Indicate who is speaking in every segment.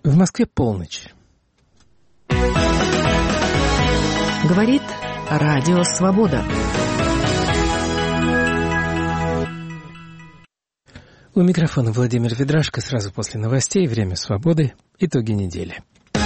Speaker 1: В Москве полночь.
Speaker 2: Говорит Радио Свобода.
Speaker 1: У микрофона Владимир Ведрашко. Сразу после новостей «Время свободы». Итоги недели.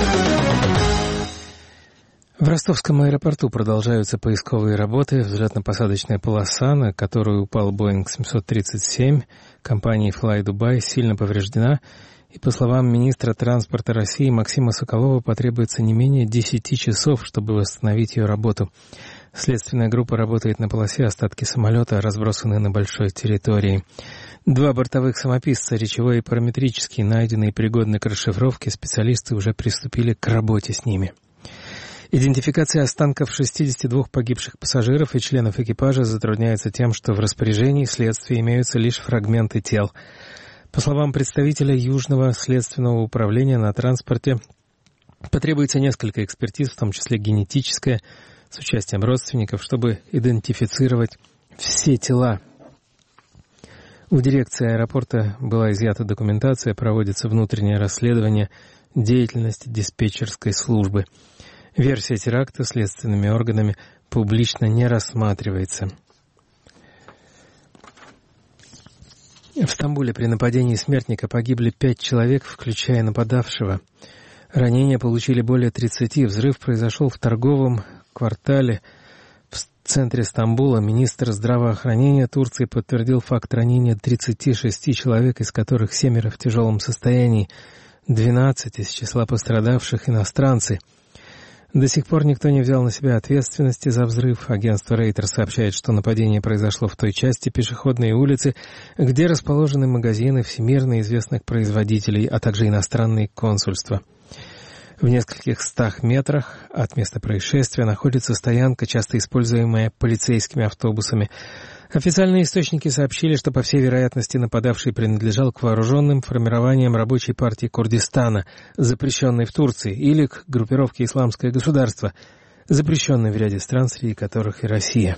Speaker 1: В Ростовском аэропорту продолжаются поисковые работы. Взлетно-посадочная полоса, на которую упал Боинг 737 компании Fly Dubai, сильно повреждена. И, по словам министра транспорта России Максима Соколова, потребуется не менее 10 часов, чтобы восстановить ее работу. Следственная группа работает на полосе, остатки самолета разбросаны на большой территории. 2 бортовых самописца, речевой и параметрический, найдены и пригодны к расшифровке. Специалисты уже приступили к работе с ними. Идентификация останков 62 погибших пассажиров и членов экипажа затрудняется тем, что в распоряжении следствия имеются лишь фрагменты тел. По словам представителя Южного следственного управления на транспорте, потребуется несколько экспертиз, в том числе генетическая, с участием родственников, чтобы идентифицировать все тела. У дирекции аэропорта была изъята документация, проводится внутреннее расследование деятельности диспетчерской службы. Версия теракта следственными органами публично не рассматривается. В Стамбуле при нападении смертника погибли 5 человек, включая нападавшего. Ранения получили более 30. Взрыв произошел в торговом квартале в центре Стамбула. Министр здравоохранения Турции подтвердил факт ранения 36 человек, из которых 7 в тяжелом состоянии, 12 из числа пострадавших иностранцы. До сих пор никто не взял на себя ответственности за взрыв. Агентство Рейтер сообщает, что нападение произошло в той части пешеходной улицы, где расположены магазины всемирно известных производителей, а также иностранные консульства. В нескольких 100 метрах от места происшествия находится стоянка, часто используемая полицейскими автобусами. Официальные источники сообщили, что, по всей вероятности, нападавший принадлежал к вооруженным формированиям Рабочей партии Курдистана, запрещенной в Турции, или к группировке «Исламское государство», запрещенной в ряде стран, среди которых и Россия.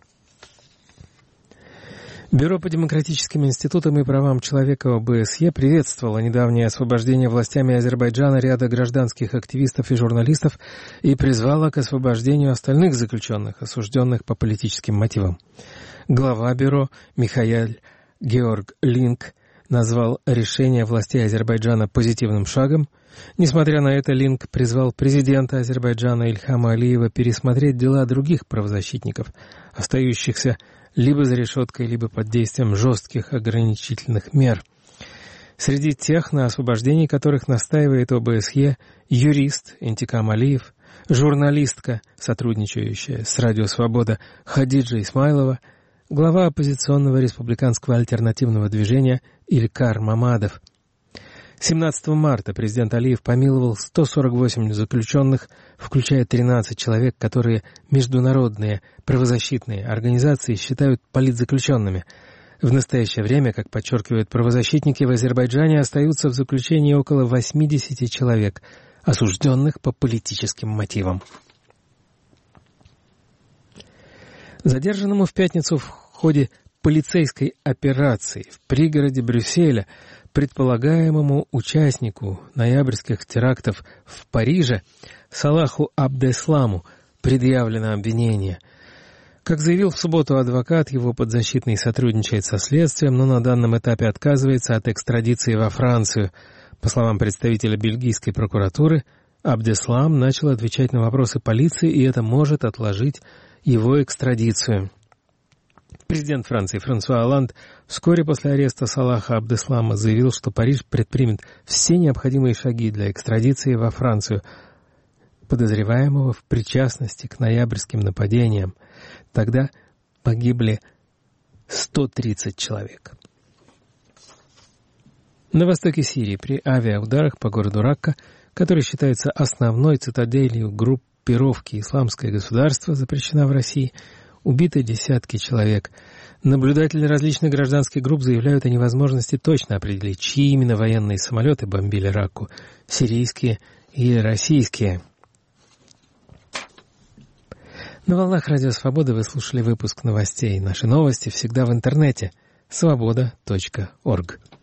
Speaker 1: Бюро по демократическим институтам и правам человека ОБСЕ приветствовало недавнее освобождение властями Азербайджана ряда гражданских активистов и журналистов и призвало к освобождению остальных заключенных, осужденных по политическим мотивам. Глава бюро Михаил Георг Линк назвал решение властей Азербайджана позитивным шагом. Несмотря на это, Линк призвал президента Азербайджана Ильхама Алиева пересмотреть дела других правозащитников, остающихся либо за решеткой, либо под действием жестких ограничительных мер. Среди тех, на освобождении которых настаивает ОБСЕ, юрист Интикам Алиев, журналистка, сотрудничающая с Радио Свобода Хадиджа Исмайлова, глава оппозиционного республиканского альтернативного движения Илькар Мамадов. 17 марта президент Алиев помиловал 148 заключенных, включая 13 человек, которые международные правозащитные организации считают политзаключенными. В настоящее время, как подчеркивают правозащитники, в Азербайджане остаются в заключении около 80 человек, осужденных по политическим мотивам. Задержанному в пятницу в ходе полицейской операции в пригороде Брюсселя предполагаемому участнику ноябрьских терактов в Париже Салаху Абдесламу предъявлено обвинение. Как заявил в субботу адвокат, его подзащитный сотрудничает со следствием, но на данном этапе отказывается от экстрадиции во Францию. По словам представителя бельгийской прокуратуры, Абдеслам начал отвечать на вопросы полиции, и это может отложить его экстрадицию. Президент Франции Франсуа Олланд вскоре после ареста Салаха Абдеслама заявил, что Париж предпримет все необходимые шаги для экстрадиции во Францию подозреваемого в причастности к ноябрьским нападениям. Тогда погибли 130 человек. На востоке Сирии при авиаударах по городу Ракка, который считается основной цитаделью группировки «Исламское государство», запрещена в России, убиты десятки человек. Наблюдатели различных гражданских групп заявляют о невозможности точно определить, чьи именно военные самолеты бомбили Ракку – сирийские или российские. На волнах Радио Свобода вы слушали выпуск новостей. Наши новости всегда в интернете. Свобода.орг.